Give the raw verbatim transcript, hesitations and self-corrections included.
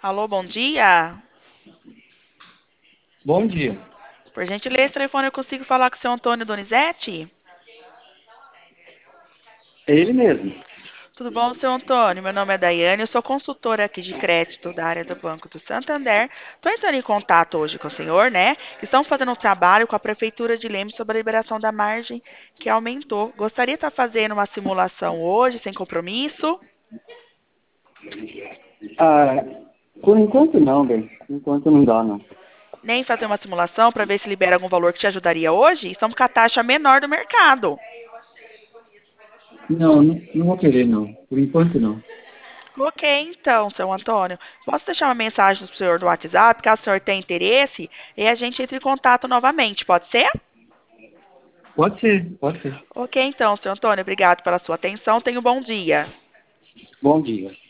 Alô, bom dia. Bom dia. Por gentileza, esse telefone eu consigo falar com o seu Antônio Donizete? É ele mesmo. Tudo bom, seu Antônio? Meu nome é Daiane, eu sou consultora aqui de crédito da área do Banco do Santander. Estou entrando em contato hoje com o senhor, né? Estamos fazendo um trabalho com a Prefeitura de Lemos sobre a liberação da margem que aumentou. Gostaria de estar fazendo uma simulação hoje, sem compromisso? Ah, por enquanto não, bem. Por enquanto não dá, não. Nem fazer uma simulação para ver se libera algum valor que te ajudaria hoje? Estamos com a taxa menor do mercado. Não, não, não vou querer, não. Por enquanto não. Ok, então, seu Antônio. Posso deixar uma mensagem para o senhor do WhatsApp, caso o senhor tenha interesse, e a gente entre em contato novamente, pode ser? Pode ser, pode ser. Ok, então, seu Antônio, obrigado pela sua atenção. Tenha um bom dia. Bom dia.